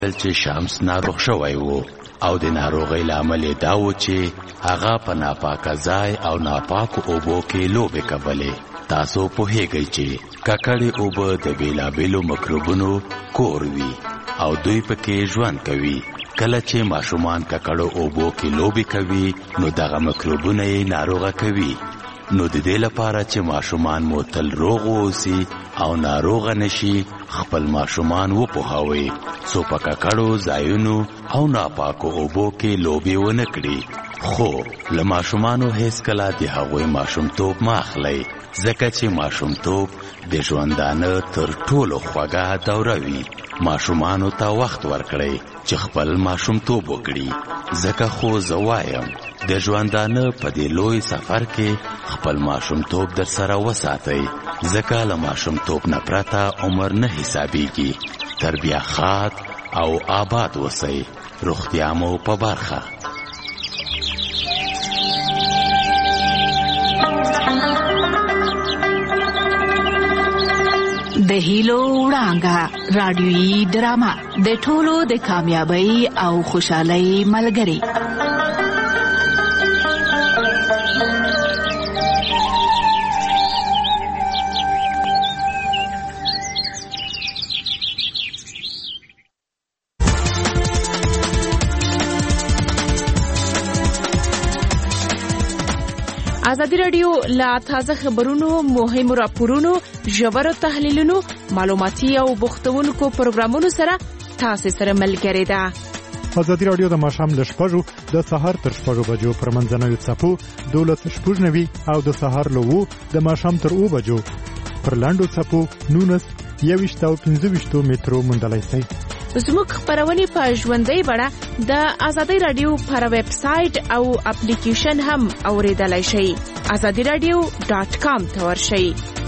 چې شمس ناروغ شوی وو او د ناروغۍ لامل دا و چې هغه په ناپاکه ځای او ناپاکو اوبو کې لوبې کولې. تاسو پوهیږئ چې ککړې اوبه د بیلابیلو مکروبونو کور وي او دوی پکې ژوند کوي. کله چې ماشومان ککړو اوبو کې لوبې کوي نو دغه مکروبونه یې ناروغه کوي. نو د دې لپاره چې ماشومان مو تل روغ اوسي او ناروغه نشي خپل ماشومان وپوهوي څو په ککړو ځایونو او ناپاکو اوبو کې لوبې ونه کړي. خو له ماشومانو هیڅ کله د هغوی ماشومتوب مه اخلئ ځکه چې ماشومتوب د ژوندانه تر ټولو خوږه دوره وي. ماشومانو ته وخت ورکړئ چې خپل ماشومتوب وکړي ځکه خو زه وایم د ژوندانه په دې لوی سفر کې خپل ماشومتوب در سره وساتئ ځکه له ماشومتوب نه پرته عمر نه حسابیږي. تربیه ښاد او آباد اوسئ. روغتیا مو په برخه. د هیلو وړانګه رادیویي ډرامه د ټولو د کامیابی او خوشحالۍ ملګری. ازادي رادیو لا تازه خبرونو، مهمو راپورونو، ژورو تحلیلونو، معلوماتي او بوختونکو پروګرامونو سره تاسو سره ملګری ده. ازادي رادیو د ماښام له 6 د سهار تر 6 بجو پر منځنوي څپو 12:90 او د سهار له 2 د ماښام تر 2 بجو پر لاندو څپو 19 او 15 مترو موندلای شئ. زموږ خبرونه په ژوندۍ بڼه د ازادي رادیو پر ویب سټ او اپلیکیشن هم اوریدلای شئ. azadiradio.com ته ورشئ.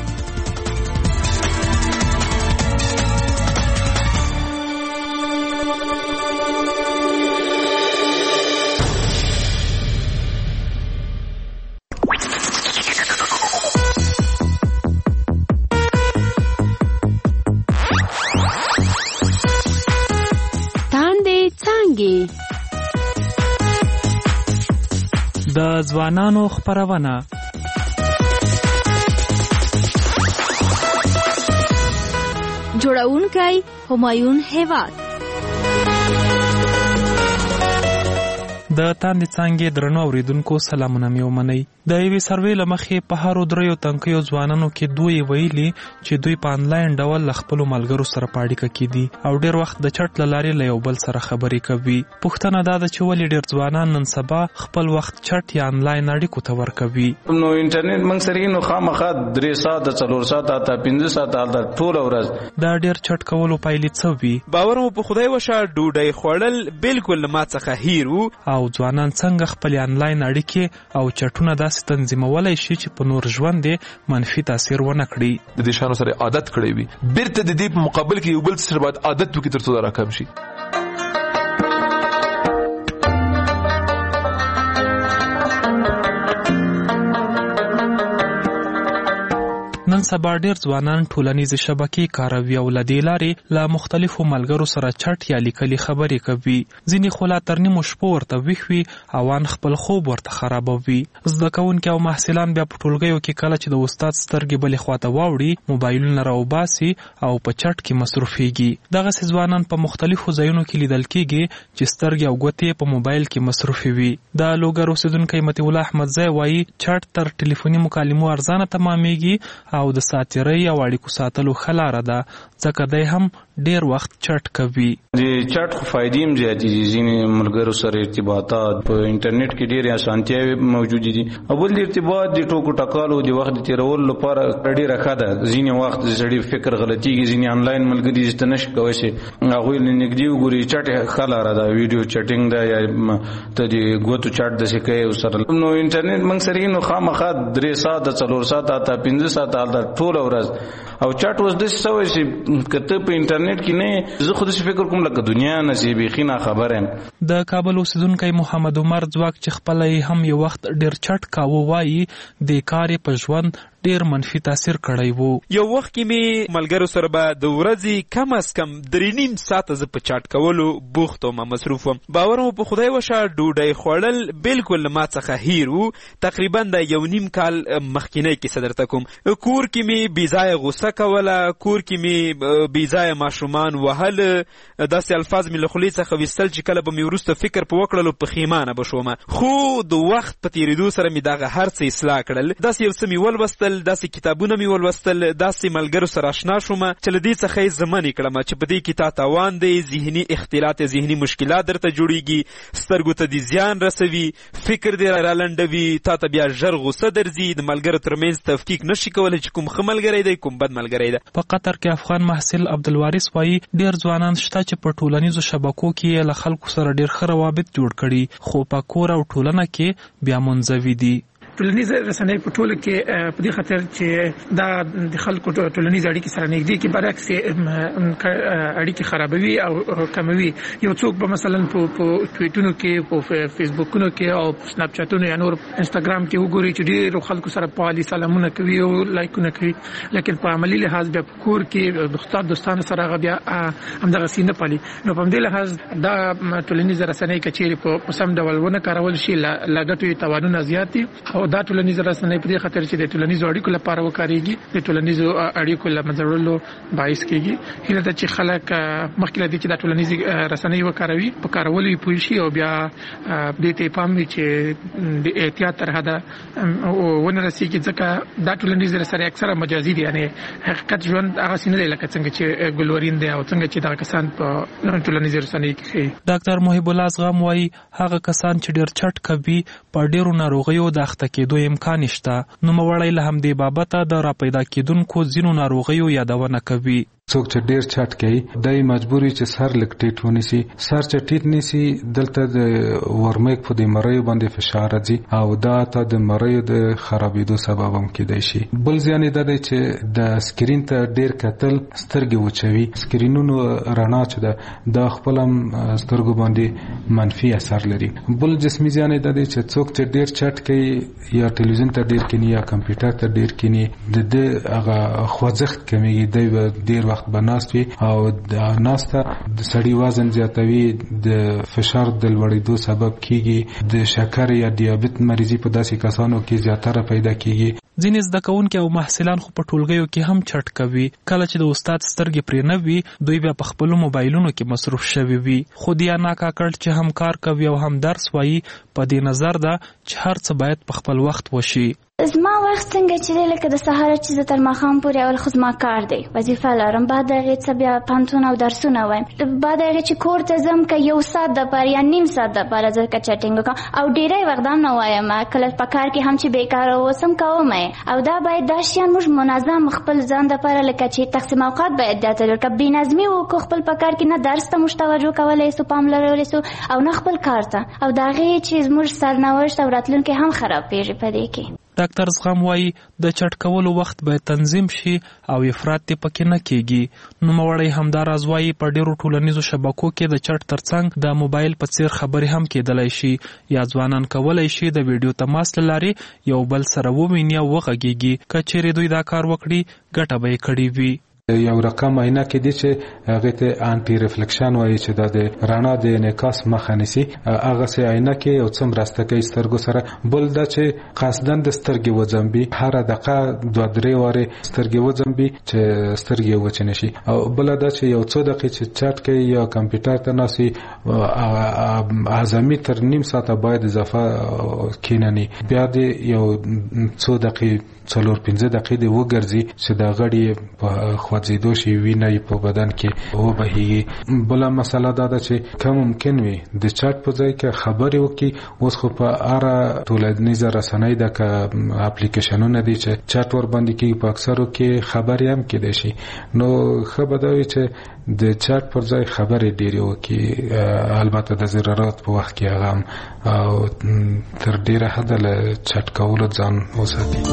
د ځوانانو خبرونه جوړونکی همایون هیواد. د تاندې څانګې درنو اوریدونکو سلامونه مې ومنئ. د یوې سروې له مخې په هرو دریو تنکیو ځوانانو کې دوی ویلي چې دوی په انلاین ډول له خپلو ملګرو سره په اړیکه کې دي او ډېر وخت د چټ له لارې له یو بل سره خبرې کوي. پوښتنه دا ده چې ولې ډېر ځوانان نن سبا خپل وخت چټ یا انلاین اړیکو ته ورکوي. نو انټرنیټ موږ سره نو خامخا 3 ساعته 4 ساعته تا 15 ساعته ټول ورځ دا ډېر چټ کولو پایلې څه وي؟ باور مو په خدای وشه ډوډۍ خوړل بالکل ما څخه هیر وو. او ځوانان څنګه خپل انلاین اړیکې او چټونه داسې تنظیمولای شي چې په نور ژوند منفي تاثیر ونه کړي. د دې شانو سره عادت کړی وي بیرته د دې په مقابل کې یو بل سره باید عادت وکړي ترڅو دا راکم شي. نن سبا ډېر ځوانان ټولنیزې شبکې کاروي او له دې لارې له مختلفو ملګرو سره چټ یا لیکلي خبرې کوي. ځینې خو لا تر نیمو شپو ورته ویښ وي او ان خپل خوب ورته خرابوي. زده کوونکي او محصلان بیا په ټولګیو کې کله چې د استاد سترګې بلې خواته واوړي موبایلونه راوباسي او په چټ کې مصروفېږي. دغسې ځوانان په مختلفو ځایونو کې لیدل کېږي چې سترګې او ګوتې په موبایل کې مصروفې وي. د لوګر اوسېدونکی مطیع الله احمدزی وایي چټ تر ټلیفوني مکالمو ارزانه تمامېږي او د ساتیرۍ او اړیکو ساتلو ښه لاره ده ځکه دی هم ډیر وخت چټ کوي. د چټ خو فائدې هم زیاتې دي. ځینې ملګرو سره ارتباطات په انټرنیټ کې ډېرې اسانتیاوې موجودې دي. اول د ارتباط د ټوکو ټکالو د وخت د تېرولو لپاره ډېره ښه ده. ځینې وخت د سړي فکر غلطېږي. ځینې انلاین ملګري چې ته نشي کولی شي هغوی له نږدې وګوري. چټ ښه لاره ده. ویډیو چټینګ ده یا ته د ګوتو چټ داسې کوې ورسره. نو انټرنیټ موږ سره نو خامخا 3 ساعته 4 ساعته تا 15 ساعته ټوله ورځ او چټ اوس داسې شوی چې که ته په انټرنیټ کې نه زه خو داسې فکر کوم لکه دنیا نه چې بیخي ناخبره یم. د کابل اوسېدونکی محمد عمر ځواک چې خپله یې هم یو وخت ډېر چټ کاوه وایي د کار یې په ژوند ډیر منفي تاثیر کړی وو. یو وخت کې مې ملګرو سره به د ورځې کم از کم 3.5 ساعته زه په چاټ کولو بوخت وم، مصروف وم. باور مو په خدای وشه ډوډۍ خوړل بالکل ما څخه هیر وو. تقریبا د 1.5 کال مخکینی کیسه درته کوم. کور کې مې بېځایه غوسه کوله، کور کې مې بېځایه ماشومان وهل، داسې الفاظ مې له خولې څخه ویستل چې کله به مې وروسته فکر په وکړلو پښیمانه به شومه. خو د وخت په تېرېدو سره مې دغه هر څه اصلاح کړل. داسې یو څه مې ولوستل، داسې کتابونه مې ولوستل، داسې ملګرو سره اشنا شومه چې له دې څخه یې زمنې کړم چې په دې کې تا تاوان دی، ذهني اختلالات، ذهني مشکلات درته جوړېږي، سترګو ته دې زیان رسوي، فکر دې رالنډوي، تا ته بیا ژر غوسه درځي، د ملګرو ترمنځ تفکیک نشي کولی چې کوم ښه ملګری دی کوم بد ملګری دی. په قطر کې افغان محصل عبدالوارث وایي ډیر ځوانان شته چې په ټولنیزو شبکو کې له خلکو سره ډیر ښه روابط جوړ کړي، خو په کور او ټولنه کې بیا منزوي دي. ټولنیز رسنۍ په ټولو کې په دې خاطر چې دا د خلکو ټولنیز اړیکې سره نږدې کې برعکس اړیکې خرابوي او کموي. یو څوک به مثلا په ټویټونو کې، په فیسبوکونو کې او سناپ چاتونو یا نور انستګرام کې وګوري چې ډېر خلکو سره په حالي سلامونه کوي او لایکونه کوي، لیکن په عملی لحاظ بیا په کور کې دوستانو سره هغه بیا همدغه سینه پالي. نو په دې لحاظ دا ټولنیز رسنۍ کچېرې په سم ډول ونه کارول شي لګټوي تاوانونه زیات دي. او دا ټولنیز رسنۍ په دې خاطر چې د ټولنیزو اړیکو لپاره وکاريږي، د ټولنیزو اړیکو لمزړلو باعث کیږي. هله د چې خلک مخکې د چې د ټولنیز رسنۍ وکاروي په کارولو یې پوه شي او بیا دې ته پام وي چې د احتیاط تر حده ونه رسیږي، ځکه دا ټولنیز رسنۍ اکثره مجازي دي، یعنی حقیقت ژوند هغه څنګه دی لکه څنګه چې ګلورین دی او څنګه چې دا کسان په ټولنیز رسنۍ کې. ډاکټر محب الله زغم وایي هغه کسان چې ډیر چټ کوي په ډیرو ناروغیو د اخته کېدو امکان شته. نوموړی له همدې بابته د راپیدا کېدونکو ځینو ناروغیو یادونه کوي. څوک چې ډیر چټ کوي دای مجبوري چې سر لک ټیټ ونیسي، سر چې ټیټ نیسي دلته د ورمېک په دې مریو باندې فشار راځي او دا ته د مریو د خرابېدو سبب هم کېدای شي. بل ځان دا دی چې د سکرین ته ډیر کتل سترګې وچوي، سکرینونو رڼا چې دا خپل هم سترګو باندې منفي اثر لري. بل جسمي ځان دا دی چې څوک چې ډیر چټ کوي یا ټلویزیون ته ډیر کینی یا کمپیوټر ته ډیر کینی د دې هغه خوځښت کمیږي، دی ډیر وخت بناست وي او د ناسته د سړی وزن زیاتوي، د فشار د لوړېدو سبب کیږي، د شکر یا دیابت مریضي په داسې کسانو کې زیاتره پیدا کیږي. ځینې زده کوونکي او محصلان خو په ټولګیو کې هم چټ کوي. کله چې د استاد سترګې پرې نه وي دوی بیا په خپلو موبایلونو کې مصروف شوي وي. خو دیانا کاکړ چې هم کار کوي او هم درس وایي په دې نظر ده چې هر څه باید په خپل وخت وشي. زما وخت څنګه چې دی لکه د سهار چې زه تر ماښام پورې اول خو زما کار دی، وظیفه لرم، بعد هغې څه بیا پوهنتون او درسونه وایم، بعد هغې چې کور ته ځم که 1 ساعت دپاره یا نیم ساعت دپاره زه که چټینګ وکړم او ډېری وخت هم نه وایم، کله په کار کې هم چې بېکاره اوسم کوم او دا باید دا شیان موږ منظم خپل ځان دپاره لکه چې تقسیم اوقات باید دا تلو که بېنظمي وکړو خپل په کار کې نه درس ته موږ توجه کولی سو پام لرولی سو او نه خپل کار ته، او د هغې چې زموږ سرنوشت او راتلونکی هم خرابېږي په دې کې. ډاکټر زغم وایي د چټ کولو وخت باید تنظیم شي او افراط یې پکې نه کېږي. نوموړی همداراز وایي په ډېرو ټولنیزو شبکو کې د چټ ترڅنګ د موبایل په څیر خبرې هم کېدلی شي، یا ځوانان کولی شي د ویډیو تماس له لارې یو بل سره وویني او وغږېږي. که چیرې دوی دا کار وکړي ګټه به یې کړې وي. یو رقم عینه کې دي چې هغه ته انټي ریفلیکشن وایي چې د رڼا د انعکاس مخه نیسي، هغه سه عینه کې یو څوم راسته کوي سترګو سره. بل دا چې قصدن د سترګې وځمبي، هر دقیقه 2-3 واره سترګې وځمبي چې سترګې وچنه شي. او بل دا چې یو څو دقیقې چې چټ کوي یا کمپیوټر ته ناسي اعظمي تر نیم ساعت باید اضافه کینني، بیا د یو څو دقیقې 4-5 دقیقې دی وګرځي چې دا غړي په خوځېدو شي، وینه په بدن کې وبهیږي. بله مسله دا ده چې کم ممکن وي د چټ په ځای کې خبرې وکړي. اوس خو په هره ټولنیزه رسنۍ د اپلیکیشنونه دي چې چټ ور باندې کېږي، په اکثرو کې خبرې هم کېدای شي. نو ښه به دا وي چې د چټ پر ځای خبرې ډېرې وکړي، البته د ضرورت په وخت کې هغه او تر ډېره حده له چټ کولو ځان وساتي.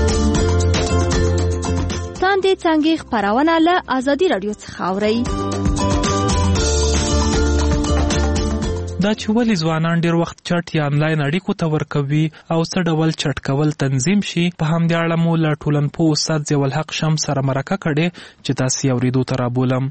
تاندې څنګه خبرونه له آزادي رادیو څخه اورئ. دا چې ولې ځوانان ډیر وخت چټ یا انلاین اړیکو ته ورکوي او څه ډول چټ کول تنظیم شي، په همدې اړه مو له ټولنپوه استاد ضیاءالحق شمس سره مرکه کړې چې تاسو یې اورېدو ته رابولم.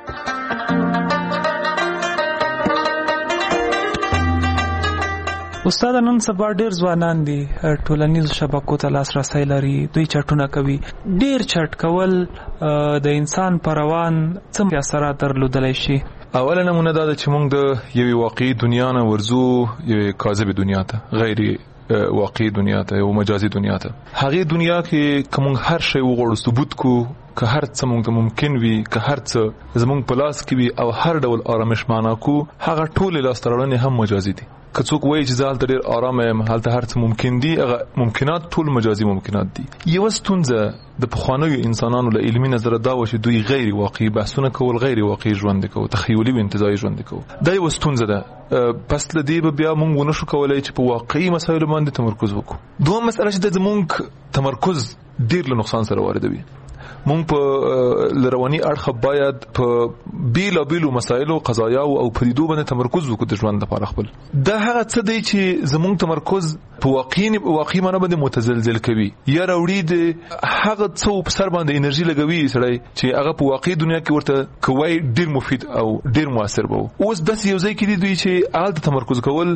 استاد، نن سبا ډیر ځوانان دي ټولنیزو شبکو ته لاسرسی لري، دوی چټونه کوي. ډیر چټ کول د انسان پر روان څه اثرات درلودلی شي؟ اوله نمونه دا ده چې موږ د یوې واقعي دنیا نه ورځو یوې کاذبې دنیا ته، غیر واقعي دنیا ته، یو مجازي دنیا ته. هغې دنیا کې که موږ هر شی وغواړو ثبوت کو، که هر څه موږ ته ممکن وي، که هر څه زموږ په لاس کې وي او هر ډول آرامش معنا کو، هغه ټولې لاسته راوړنې هم مجازي دي. که څوک وایي چې زه هلته ډېر ارامه یم، هلته هر څه ممکن دي، هغه ممکنات ټول مجازي ممکنات دي. یوه ستونزه د پخوانیو انسانانو له علمي نظره دا وه چې دوی غیر واقعي بحثونه کول، غیر واقعي ژوند کوو، تخیلي و انتزاعي ژوند کوو. دا یوه ستونزه ده. پس له دې به بیا موږ ونه شو کولی چې په واقعي مسایلو باندې تمرکز وکړو. دوه مسئله چې د زموږ تمرکز ډېر له نقصان سره واردوي. مونږ په لرواني اړخ باید په بیلابیلو مسایلو، قضایاو او پدیدو باندې تمرکز وکړو د ژوند لپاره خپل. دا هغه څه دی چې زموږ تمرکز په واقعي معنی باندې متزلزل کوي یا راوړي د هغه څه په سر باندې انرژي لګوي سړی چې هغه په واقعي دنیا کې ورته کوي ډیر مفید او ډیر موثر به. اوس داسې یو ځای کې دي دوی چې هلته تمرکز کول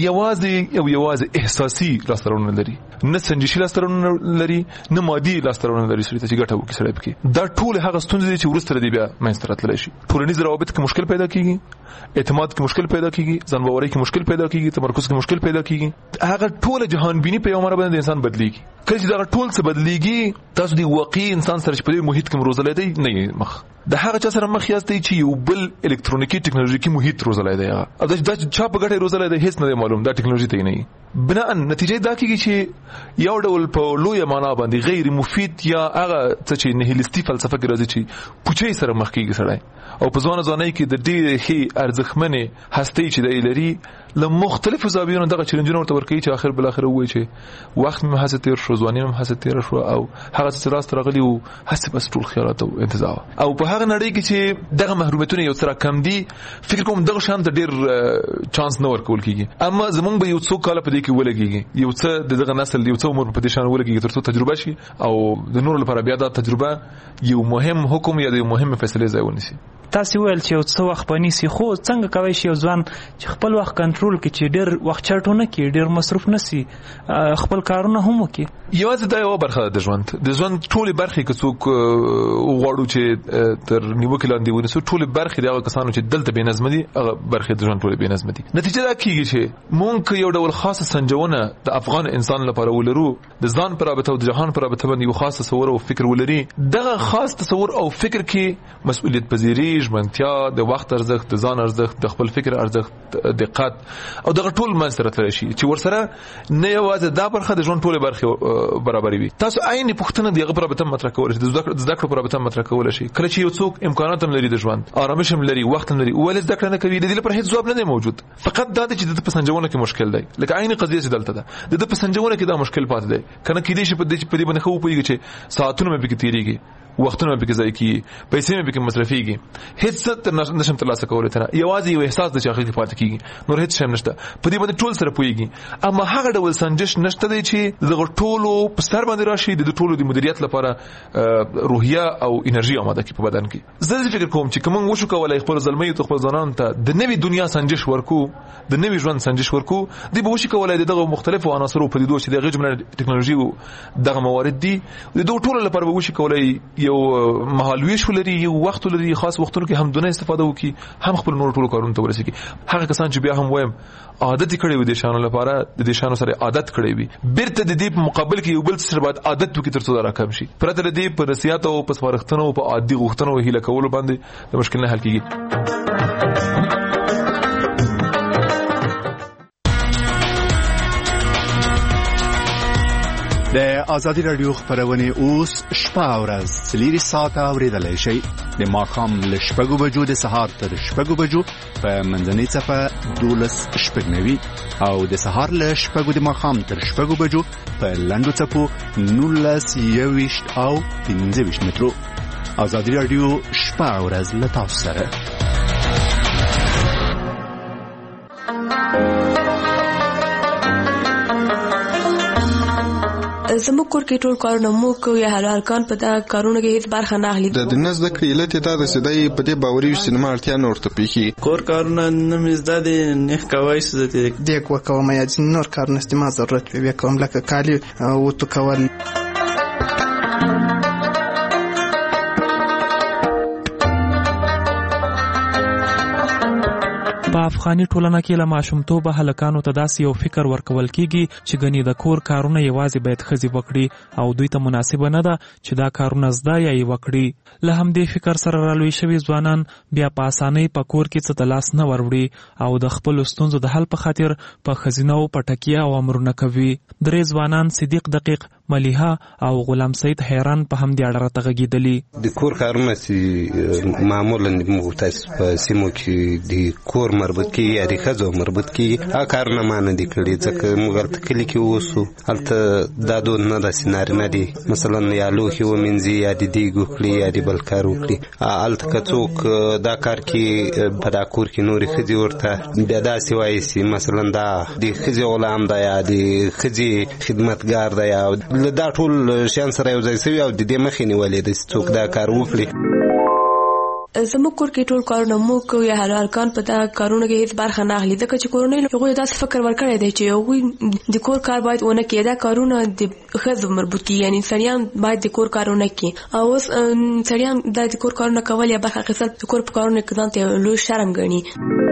یوازې احساسي لاسته راوړنه لري، نه سنجشي لاسته راوړنه لري، نه مادي لاسته راوړنه لري سړي ته چې ګټه وکړي سړی پکې. دا ټول هغه ستونزې دي چې وروسته دې بیا منځته راتللی شي. ټولنیز روابط کې مشکل پیدا کیږي، اعتماد کې مشکل پیدا کیږي، ځان باورۍ کې مشکل پیدا کیږي، تمرکز کې مشکل پیدا کیږي. هغه ټول جهان بینی په یو مره باندې انسان بدلیږي. کله چې دا ټول څه بدلیږي، تاسو دی واقعي انسان سره چې په دې محیط کې روزلای دی نه مخ د هغه چا سره مخ یاستئ چې یو بل الکترونیکی ټکنالوژیکي محیط روزلای دی. هغه دا چا په ګټه روزلای دی هیڅ نه معلوم، دا ټکنالوژي ته نه. بنا نتیجه دا کیږي چې یو ډول په لوی معنا باندې غیر مفید یا هغه څه چې نهیلیستي فلسفه کې راځي چې پوچې سره مخ کیږي سړی، او په ځوانۍ کې د ډېرې ښې ارزښتمنې هستۍ چې دی لري له مختلفو زاویو دغه چیلنجونه ورته ورکوي چې آخر بالاخره ووایي چې وخت مې هسې تېر شو، ځواني مې هسې تېره شوه او هغه څه چې لاسته راغلي وو هسې بس ټول خیالات او انتزاع. او په هغه نړۍ کې چې دغه محرومیتونه یو څه راکم دي، فکر کوم دغه شان ته ډېر چانس نه ورکول کېږي. اما زمونږ به یو څو کاله په دې کې ولګېږي، یو څه د دغه نسل یو څه عمر په دې شان ولګېږي تر څو تجربه شي او د نورو لپاره بیا دا تجربه یو مهم حکم یا د یو مهم فیصلې ځای ونیسي. تاسو ویل چې یو څه وخت پنيسي، خو څنګه کوي شي یو ځوان چې خپل وخت کنټرول کړي، چې ډېر وخت چټونه کړي، ډېر مصرف نشي، خپل کارونه هم وکړي؟ یوازې دا یو برخه د ژوند ټولې برخې که څوک غواړو چې تر نیوکې لاندې ونیسو، ټولې برخې د هغه کسانو چې دلته بې نظمه دي، هغه برخې د ژوند ټولې بې نظمه دي. نتیجه دا کېږي چې مونږ یو ډول خاصه سنجونه د افغان انسان لپاره ولرو، د ځان په رابطه او د جهان په رابطه باندې یو خاص تصور او فکر ولري. دغه خاص تصور او فکر کې مسؤلیت پذیری، ژمنتیا، د وخت ارزښت، د ځان ارزښت، د خپل فکر ارزښت، دقت او دغه ټول منځته راتللی شي چې ورسره نه یوازې دا برخه د ژوند ټولې برخې برابرې وي. تاسو عین پوښتنه د هغه په رابطه مطرح کولی شئ، د زده کړو په رابطه مطرح کولی شئ. کله چې یو څوک امکانات هم لري د ژوند، آرامش هم لري، وخت هم لري، ولې زده کړه نه کوي؟ د دې لپاره هیڅ ځواب نه دی موجود. فقط دا دی چې د پسنجونه کې مشکل دی، لکه عین قضیه چې دلته ده د پسنجونه کې دا مشکل پاتې دی. کنه کېدای شي په دې باندې خو پوهیږي چې ساعتونه مې پکې تیریږي، وختونه پکې ځای کیږي، پیسې مې پکې مصرفيږي، هیڅ څه نشم ترلاسه کولی ته، یوازې یو احساس د چې هغه پاتې کیږي، نور هیڅ شی نشته. په دې باندې ټول سره پوهیږي، اما هغه ډول سنجش نشته دی چې دغه ټولو په سر باندې راشي د ټولو د مدیریت لپاره روحیه او انرژي آماده کړي په بدن کې. زه فکر کوم چې کوم وشو کولای خپل ځلمي ته خپل ځانان ته د نوې دنیا سنجش ورکو، د نوې ژوند سنجش ورکو، دی به وشي کولای دغه مختلفو عناصرو په دې چې دغه جمله ټکنالوژي او دغه موارد دي د دوه ټولو لپاره به وشي کولای یو مهالویش ولري، یو وخت ولري، خاص وختونو کې هم دونه استفاده وکړي، هم خپل نور ټولو کارونو ته ورسېږي. هغه کسان چې بیا هم وایم عادت کړي وي د شانو لپاره، د دې شانو سره عادت کړي وي، بیرته د دې په مقابل کې یو بل سره باید عادت وکړي تر څو دا راکم شي. پرته د دې په نصيحت او په سپارښتنو او په عادي غوښتنو او هیله کولو باندې د مشکل نه حل کیږي. د آزادی رادیو خبرونه اوس شپه او ورځ 3 ساعته اوریدلای شئ. د ماښام له 6 بجو د سهار تر 6 بجو په منځنۍ صفه 12:09 او د سهار له 6 د ماښام تر 6 بجو په لنډو صفو 19:20 او 15 مترو. آزادی رادیو شپه او ورځ له تاسو سره. زموږ کور کې ټول کارونه مو کوو یا هلکان په دا کارونو کې هیڅ برخه نه اخلي. د نه زده کړې علت دا ده چې دی په دې باوري وي چې زما اړتیا نه ورته پېښېږي. کور کارونه نه مې زده دي نه کوای شي زه دیګ وکوم یا نور کارونه چې ما ضرورت وي کوم لکه کالي وتو کول. په افغاني ټولنه کې له ماشومتوبه هلکانو ته داسې یو فکر ورکول کیږي چې ګنې د کور کارونه یوازې باید ښځې وکړي او دوی ته مناسبه نه ده چې دا کارونه زده یا یې وکړي. له همدې فکر سره رالوی شوي ځوانان بیا په اسانۍ په کور کې څه ته لاس نه وروړي او د خپلو ستونزو د حل په خاطر په ښځینهو په ټکیه او امرونه کوي. درې ځوانان صدیق دقیق، ملیحه او غلام سید حیران په همدې اړه راته غږېدلي. د کور کارونه چې معمولا موږ تاسو په سیمو کې د کور مربوط کیږي یا د ښځو مربوط کیږي هغه کارونه ما نه دي کړي ځکه موږ هلته کلي کې اوسو. هلته دا دود نه داسې نارینه دي مثلا یا لوښي ومینځي یا د دیګ وکړي یا د بل کار وکړي. هلته که څوک دا کار کې په دا کور کې نورې ښځې ورته بیا داسې وایي چې مثلا دا د ښځې غلام ده یا د ښځې خدمتګار ده یا دا ټول شیان سره یو ځای سوي او د دې مخې نیولې ده چې څوک دا کار وکړي. زموږ کور کې ټول کارونه مو کوو یا هلکان په دا کارونو کې هیڅ برخه نه اخلي ځکه چې کورنۍ هغوی داسې فکر ورکړی دی چې هغوی د کور کار باید ونه کړي. دا کارونه د ښځو مربوط کیږي یعنې سړیان باید د کور کارونه کړي او اوس سړیان دا د کور کارونه کول یا برخه اخیستل د کور په کارونو کې ځان ته لوی شرم ګڼي.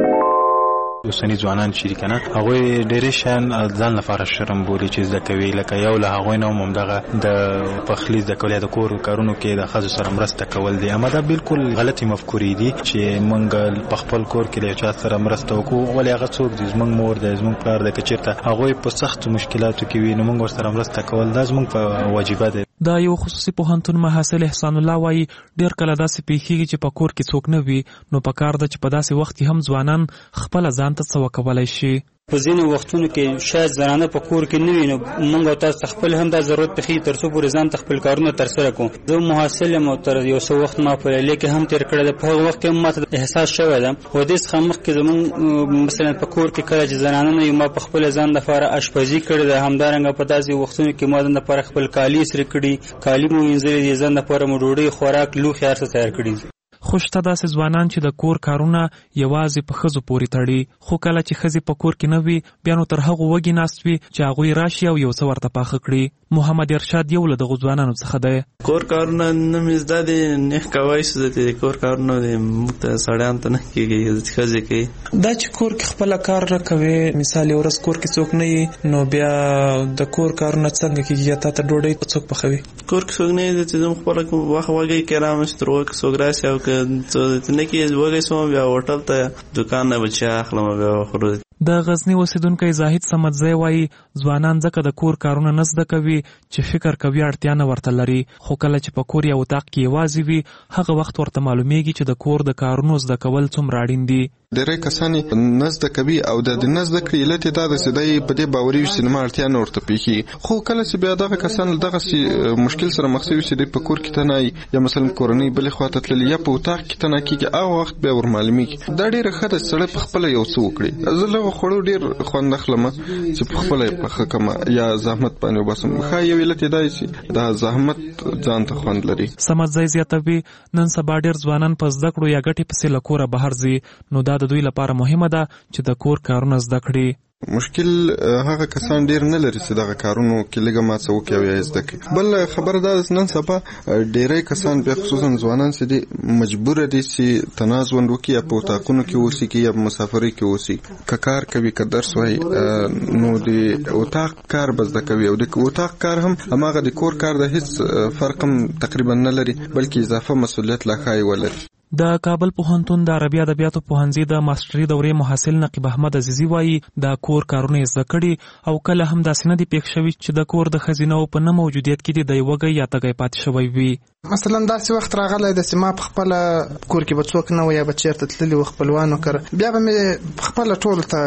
اوسني ځوانان چې کنه هغوی ډېرې شیان ځان لپاره شرم بولي چې زده کوي لکه یو له هغوی نه هم همدغه د پخلي زده کول یا د کور کارونو کې د ښځو سره مرسته کول دي. اما دا بالکل غلطي مفکورې دي چې موږ په خپل کور کې له چا سره مرسته وکړو ولې هغه څوک دي زموږ مور دی زموږ پلار دی که چېرته هغوی په سختو مشکلاتو کې وي نو موږ ورسره مرسته کول دا زموږ په واجبه دی. دا یو خصوصي پوهنتون محصل احسان الله وایي ډېر کله داسې پیښیږي چې په کور کې څوک نه وي نو پکار ده چې په داسې وخت کې هم ځوانان خپله ځان ته څه وکولی شي. په ځینو وختونو کې شاید زنانه په کور کې نه وي نو موږ او تاسو خپل هم دا ضرورت پېښېږي تر څو پورې ځان ته خپل کارونه ترسره کړو. زه محصل یم او تر یو څه وخت ما په لیلیه کې هم تېر کړی ده. په هغه وخت کې هم ماته احساس شوی ده و دې څخه مخکې زموږ مثلا په کور کې کله چې زنانه نه وي ما په خپله ځان دپاره اشپزي کړې ده. همدارنګه په داسې وختونو کې ما ځان دپاره خپل کالي سرې کړي کالي مو وینځلي دي ځان دپاره مو ډوډۍ خوراک لوښي هر څه تیار کړي دي. خو شته داسې ځوانان چې د کور کارونه یوازې په ښځو پورې تړي خو کله چې ښځې په کور کې نه وي بیا نو تر هغو وږي ناست وي چې هغوی راشي او یو څه ورته پاخه کړي. محمد ارشاد یو له دغو ځوانانو څخه دی. کور کارونه نه مې زده دي نه کوای شي زه د کور کارونه موږ ته سړیانو ته نه کېږي ښځې کوي. دا چې کور کې خپله کار نه کوې مثال یو ورځ کور کې څوک نه وي نو بیا د کور کارونه څنګه کېږي یا تا ته ډوډۍ څوک پخوي؟ کور کې څوک نه وي چې زه خپله وخت وږی کې رامه چې تر وږي څوک راشي او که نه کې وږی شوم بیا هوټل ته دوکان نه بچی اخلم بیا خورو. د غزنی اوسیدونکی زاهد سمدزی وایي ځوانان ځکه د کور کارونه نه زده کوي چې فکر کوي اړتیا نه ورته لري خو کله چې په کور یا اتاق کې یوازې وي هغه وخت ورته معلومیږي چې د کور د کارونو زده کول څومره اړین دي. ډېری کسان نه زده کوي او د نه زده کړې علت یې دا ده چې دی په دې باوري وي چې زما اړتیا نه ورته پېښېږي. خو کله چې بیا دغه کسان له دغسې مشکل سره مخ شوي چې دی په کور کې تنه یا مثلا کورنۍ بلې خواته تللي یا په اتاق کې تنه کېږي هغه وخت بیا ورمعلومېږي. دا ډېره ښه ده چې سړی په خپله یو څه وکړي. زه له خوړو ډېر خوند اخلم چې په خپله یې پخه کړم یا زحمت باندې وباسم. ښه یو علت یې دا چې دا زحمت ځان ته خوند لري. سمدزی زیاتوي نن سبا ډېر ځوانان په زده کړو یا ګټې پسې له کوره بهر ځي نو دا د دوی لپاره مهمه ده چې د کور کارونه زده کړي. مشکل هغه کسان ډیر نه لري چې دغه کارونو کې لږه ما څه وکړي او یا زده کړي. بل خبره دا ده نن سبا ډیری کسان بیا خصوصا ځوانان چې دي مجبور دي چې تنازل وکړي یا په اتاقونو کې اوسي یا په مسافرۍ کې اوسي. که کار کوي که درس وایي نو د اتاق کار به زده کوي او د اتاق کار هم هماغه د کور کار د هیڅ فرق هم تقریبا نه لري بلکې اضافه مسؤلیت لا ښایي ولري. د کابل پوهنتون د عربي ادبیاتو پوهنځي د ماستري دورې محصل نقیب احمد عزیزي وایي د کور کارونه زده کړي او کله هم داسې نه دي پېښ شوي چې د کور د ښځینو په نه موجودیت کې د وږی یا تږی پاتې شوی وي. مثلا داسې وخت راغلی ده چې ما په خپله کور کې به څوک نه و یا به چېرته تللي و خپلوانو کره بیا به مې خپله ټولو ته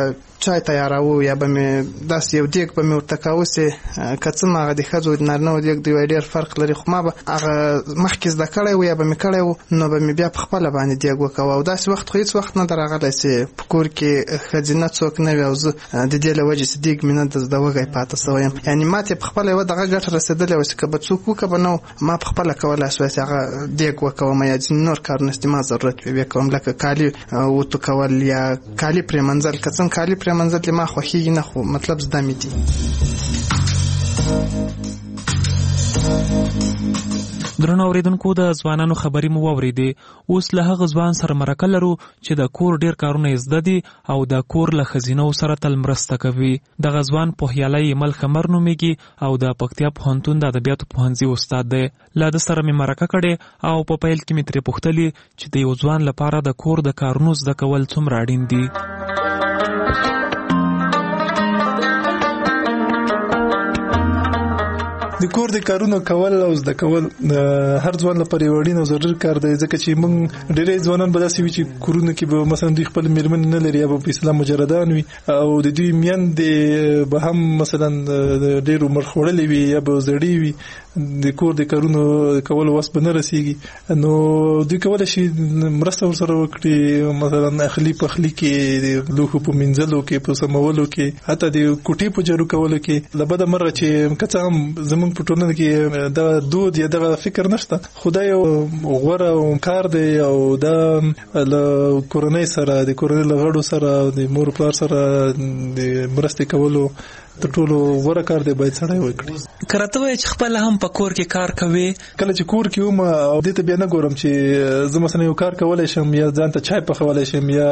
چای تیاراو یا به مې داسې یو دیګ به مې ورته کاوه چې که څه هغه د ښځو د نارینهو دیګ د یو ډېر فرق لري خو ما به هغه مخکې زده کړی و یا به مې کړی و نو به مې بیا په خپله باندې دیګ وکوه او داسې وخت خو هېڅ وخت نه ده راغلی چې په کور کې ښځینه څوک نه وي او زه د دې له وجې چې دیګ مې نه د زده وږی پاته سوی یم یعنې ما ته په خپله یوه دغه ګټه رسېدلې وه چې که به څوک وکړه به نه ما په خپله کولی شوی چې هغه دیګ وکوم یا ځینې نور کارونه چې ما ضرورت وي کوم لکه کالي وتو کول یا کالي پرېمنځل که څنګه کالي پرېمنځل ما خوښېږي نه خو مطلب زده مې دي. درنو اوریدونکو د ځوانانو خبرې مو واورېدې. اوس له هغه ځوان سره مرکه لرو چې د کور ډیر کارونه یې زده دي او د کور له ښځینو سره تل مرسته کوي. دغه ځوان پوهیالی ایمل خمر نومیږي او د پکتیا پوهنتون د ادبیاتو پوهنځي استاد دی. له ده سره مې مرکه کړې او په پیل کې مې ترې پوښتلې چې د یو ځوان لپاره د کور د کارونو زده کول څومره اړین دي. د کور د کارونو کول او زده کول هر ځوان لپاره یو اړین او ضروري کار دی ځکه چې موږ ډېری ځوانان به داسې وي چې کورونه کې به مثلا دوی خپل مېرمنې نه لري یا به په اصطلاح مجردان وي او د دوی میندې به هم مثلا ډېر عمر خوړلې وي یا به زړې وي د کور د کارونو کولو وس به نه رسیږي نو دوی کولی شي مرسته ورسره وکړي مثلا اخلي پخلي کې د لوښو په مینځلو کې په سمولو کې حتی د کوټې په جارو کولو کې له بده مرغه چې که څه هم زموږ په ټولنه کې دا دود یا دغه فکر نشته خو دا یو غوره کار دی او دا له کورنۍ سره د کورنۍ له غړو سره د مور پلار سره د مرستې کولو تر ټولو غوره کار دی باید سړی وکړي. که راته وایې چې خپله هم په کور کې کار کوې کله چې کور کې وم او دې ته بیا نه ګورم چې زه مثلا یو کار کولی شم یا ځان ته چای پخولی شم یا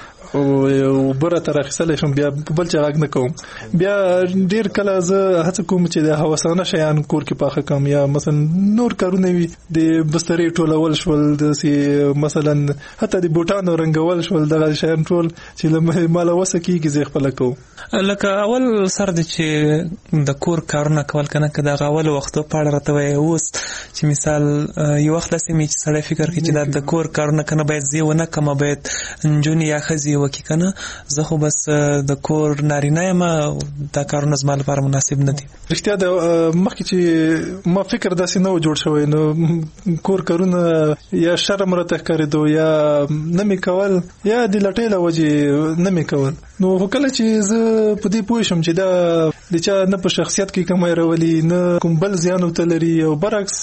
اوبه راته راخیستلی شم بیا په بل چا غږ نه کوم بیا ډېر کله زه هڅه کوم چې د هوسانه شیان کور کې پاخه کړم یا مثلا نور کارونه وي د بسترې ټولول شول داسې مثلا حتی د بوټانو رنګول شول دغه شیان ټول چې له ماله وسه کېږي زه خپله کوم. لکه اول سر دی چې د کور کارونه کول کنه که د اول وختو په اړه راته وایې اوس چې مثال یو وخت داسې مې چې سړی فکر کوي چې د کور کارونه کنه باید زه ونه کړم باید نجونې یا ښځې وکړي کنه زه خو بس د کور نارینه یم دا کارونه زما لپاره مناسب نه دي. رښتیا د مخکې چې ما فکر داسې نه و جوړ شوی نو کور کارونه یا شرم راته ښکارېدو یا نه مې کول یا د لټۍ له وجې نه مې کول نو خو کله چې زه په دې پوه شم چې دا د چا نه په شخصیت کې کمی راولي نه کوم بل زیان ورته لري او برعکس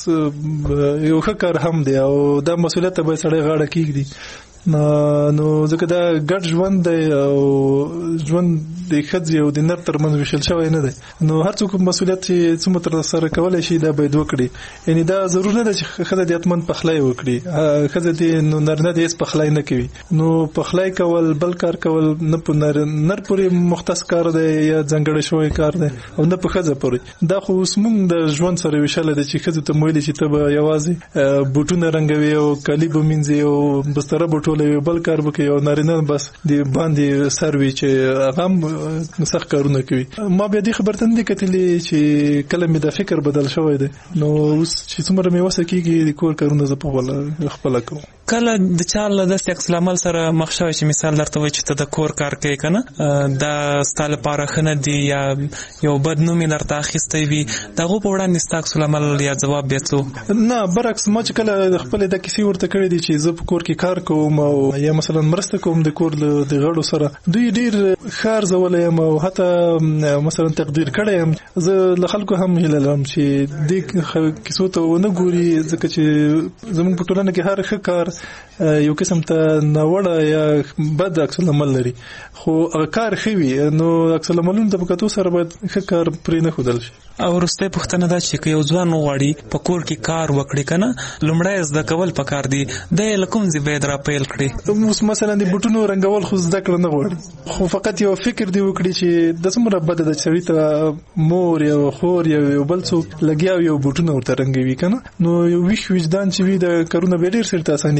یو ښه کار هم دی او دا مسؤلیت ته باید سړی غاړه کېږدي نو ځکه دا ګډ ژوند دی او ژوند د ښځې او د نر ترمنځ ویشل شوی نه دی نو هر څوک مسؤلیت چې څومره ترسره کولی شي دا باید وکړي یعنې دا ضرور نه ده چې ښځه دې حتمن پخلی وکړي ښځه دې نو نارینه دې هېڅ پخلی نه کوي نو پخلی کول بل کار کول نه په نر پورې مختص کار دی یا ځانګړی شوی کار دی او نه په ښځه پورې دا خو اوس موږ د ژوند سره ویشلی دی چې ښځو ته م ویلي چې ته به یوازې بوټونه رنګوي او کالي به مینځي او بستره به ټولوي بل کار به کوي او نارینه بس د باندې سر وي چې هغه هم سخت کارونه کوي. ما بیا دې خبرته نه دي کتلې چې کله مې دا فکر بدل شوی دی نو اوس چې څومره مې وسه کېږي د کور کارونه زه په خپله کوم. کله د چا له داسې عکس العمل سره مخ شوی چې مثال درته وایي چې ته د کور کار کوې که نه دا ستا لپاره ښه نه دي یا یو بد نوم یې درته اخیستی وي د هغو په وړاندې ستا عکس العمل یا ځواب بیا څه نه برعکس ما چې کله خپلې دا کیسې ورته کړې دي چې زه په کور کې کار کوم او یا مثلا مرسته کوم د کور د غړو سره دوی ډېر ښه ارزولی یم او حتی مثلا تقدیر کړی یم زه له خلکو هم هیله لرم چې دې کیسو ته ونه ګوري ځکه چې زموږ په ټولنه کې هر ښه کار یو قسم ته ناوړه یا بد عکس العمل لري خو هغه کار ښه وي نو عکس العملونو ته په کتو سره باید ښه کار پرې نه ښودل شي. او وروستی پوښتنه دا چې که یو ځوان وغواړي په کور کې کار وکړي که نه لومړی زده کول پکار دي دی له کوم ځای باید را پیل کړي. اوس مثلا د بوټونو رنګول خو زده کړه نه غواړي خو فقط یو فکر دی وکړي چې د څومره بده ده چې سړي ته مور یا خور یا یو بل څوک لګیا یو بوټونه ورته رنګوي که نه نو یو ویښ وجدان چې وي د کارونه به ډېر سرته اساني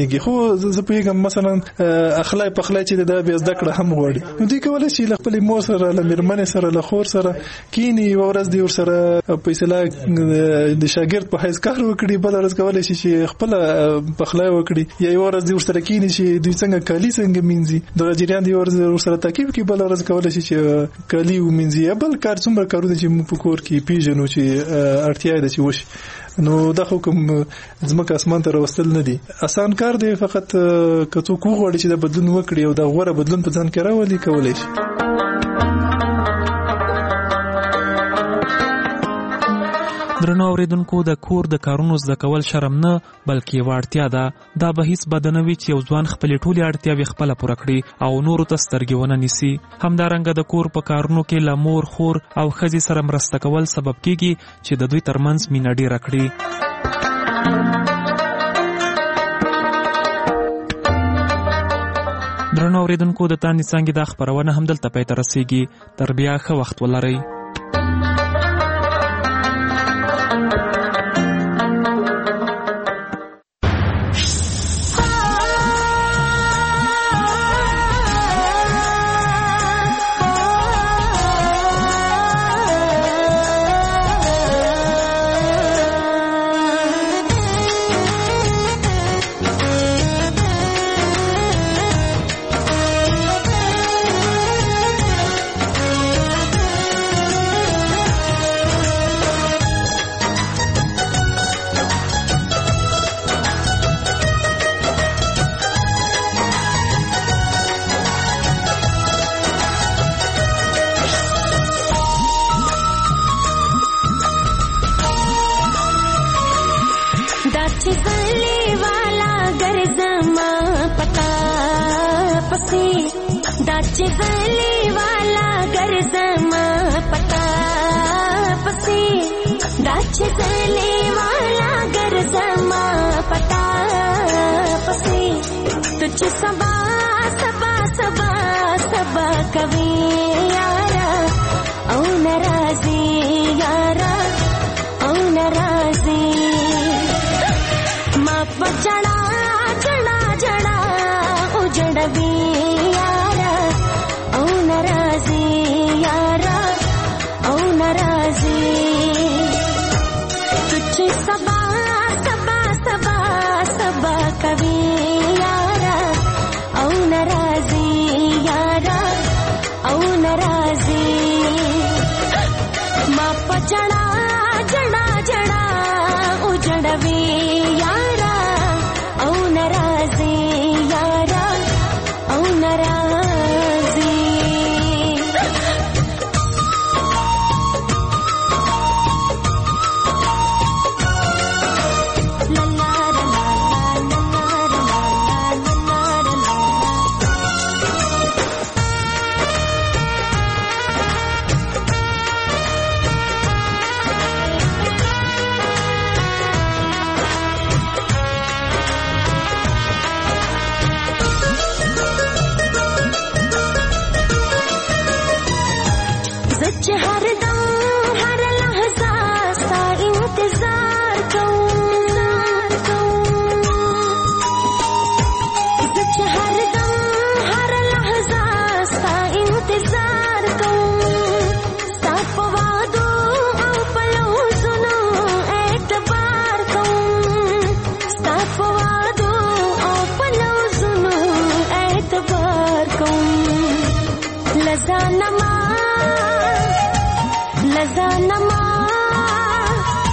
کمیږي. خو زه پوهیږم مثلا اخلاق پخلای چې دا بیا زده کړه هم غواړي نو دوی کولای شي خپل مور سره له میرمنې سره له خور سره کینی ورځ دی ور سره په اصطلاح د شاګرد په حیث کار وکړي بل ورځ کولای شي چې خپل پخلای وکړي یا ورځ دی ور سره کینی چې دوی څنګه کالی څنګه مینځي د جریان دی ور سره تاکیب کې بل ورځ کولای شي چې کالی ومینځي بل کار څومره کارونه چې په کور کې پیژنو چې اړتیا ده چې وشي. نو دا خو کوم ځمکه اسمان ته راوستل نه دي آسان کار دی فقط که څوک وغواړي چې دا بدلون وکړي او دا غوړه بدلون په ځان کې راولي کولای شي. درنو اوریدونکو د کور د کارونو زده کول شرم نه بلکې واړتیا ده. دا به هیڅ بدنوي چې یو ځوان خپل ټولي اړتیاوي خپل پوره کړي او نورو ته سترګې ونه نیسي. همدارنګه د کور په کارونو کې لمور خور او ښځې سره مرسته کول سبب کیږي چې د دوی ترمنځ مینه ډیره کړي. درنو اوریدونکو د تانې څنګه د خبرونه هم دلته پای ته رسیږي. تر بیا ښه وخت ولرئ.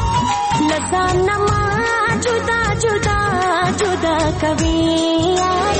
जुदा जुदा जुदा कभी